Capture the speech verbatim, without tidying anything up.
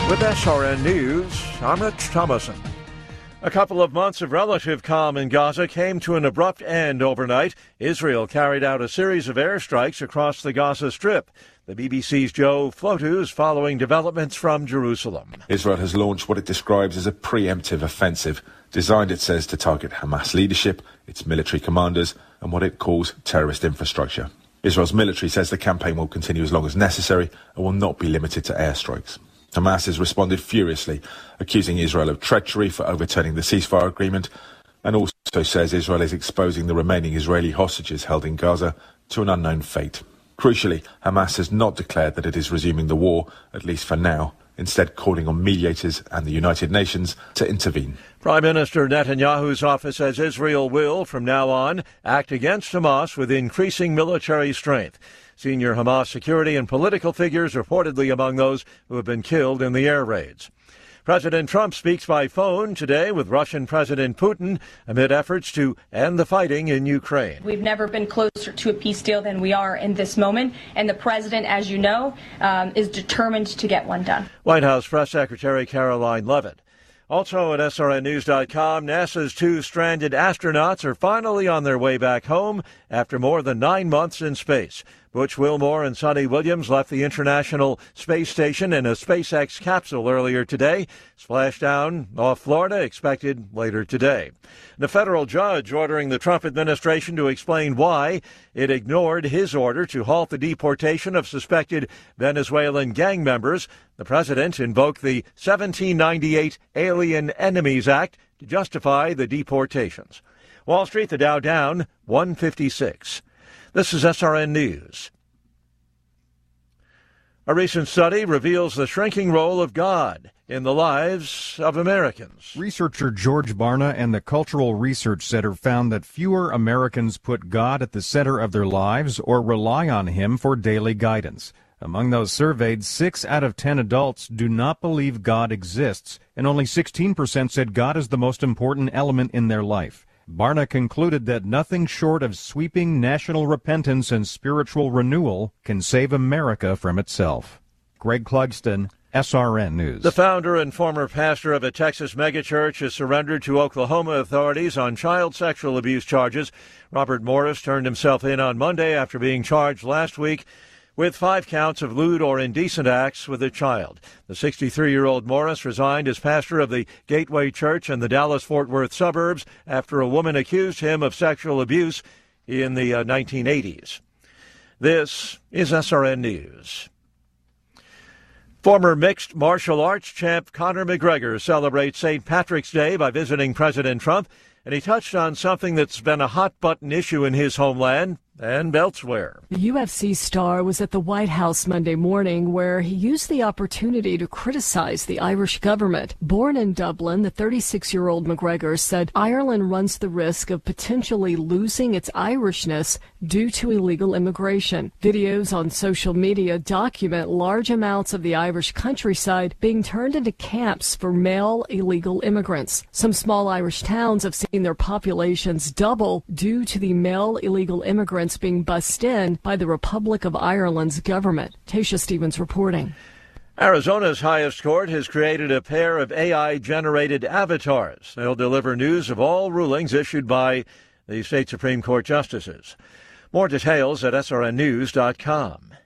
With S R N News, I'm Rich Thomason. A couple of months of relative calm in Gaza came to an abrupt end overnight. Israel carried out a series of airstrikes across the Gaza Strip. The B B C's Joe Flotu is following developments from Jerusalem. Israel has launched what it describes as a preemptive offensive, designed, it says, to target Hamas leadership, its military commanders, and what it calls terrorist infrastructure. Israel's military says the campaign will continue as long as necessary and will not be limited to airstrikes. Hamas has responded furiously, accusing Israel of treachery for overturning the ceasefire agreement, and also says Israel is exposing the remaining Israeli hostages held in Gaza to an unknown fate. Crucially, Hamas has not declared that it is resuming the war, at least for now, instead calling on mediators and the United Nations to intervene. Prime Minister Netanyahu's office says Israel will, from now on, act against Hamas with increasing military strength. Senior Hamas security and political figures reportedly among those who have been killed in the air raids. President Trump speaks by phone today with Russian President Putin amid efforts to end the fighting in Ukraine. We've never been closer to a peace deal than we are in this moment, and the president, as you know, um, is determined to get one done. White House Press Secretary Caroline Leavitt. Also at S R N News dot com, NASA's two stranded astronauts are finally on their way back home after more than nine months in space. Butch Wilmore and Sonny Williams left the International Space Station in a SpaceX capsule earlier today. Splashdown off Florida expected later today. The federal judge ordering the Trump administration to explain why it ignored his order to halt the deportation of suspected Venezuelan gang members. The president invoked the seventeen ninety-eight Alien Enemies Act to justify the deportations. Wall Street, the Dow down one fifty-six. This is S R N News. A recent study reveals the shrinking role of God in the lives of Americans. Researcher George Barna and the Cultural Research Center found that fewer Americans put God at the center of their lives or rely on him for daily guidance. Among those surveyed, six out of ten adults do not believe God exists, and only sixteen percent said God is the most important element in their life. Barna concluded that nothing short of sweeping national repentance and spiritual renewal can save America from itself. Greg Clugston, S R N News. The founder and former pastor of a Texas megachurch has surrendered to Oklahoma authorities on child sexual abuse charges. Robert Morris turned himself in on Monday after being charged last week with five counts of lewd or indecent acts with a child. The sixty-three-year-old Morris resigned as pastor of the Gateway Church in the Dallas-Fort Worth suburbs after a woman accused him of sexual abuse in the uh, nineteen eighties. This is S R N News. Former mixed martial arts champ Conor McGregor celebrates Saint Patrick's Day by visiting President Trump, and he touched on something that's been a hot-button issue in his homeland and elsewhere. The U F C star was at the White House Monday morning, where he used the opportunity to criticize the Irish government. Born in Dublin, the thirty-six-year-old McGregor said Ireland runs the risk of potentially losing its Irishness due to illegal immigration. Videos on social media document large amounts of the Irish countryside being turned into camps for male illegal immigrants. Some small Irish towns have seen their populations double due to the male illegal immigrants being bussed in by the Republic of Ireland's government. Tasha Stevens reporting. Arizona's highest court has created a pair of A I-generated avatars. They'll deliver news of all rulings issued by the state Supreme Court justices. More details at S R N News dot com.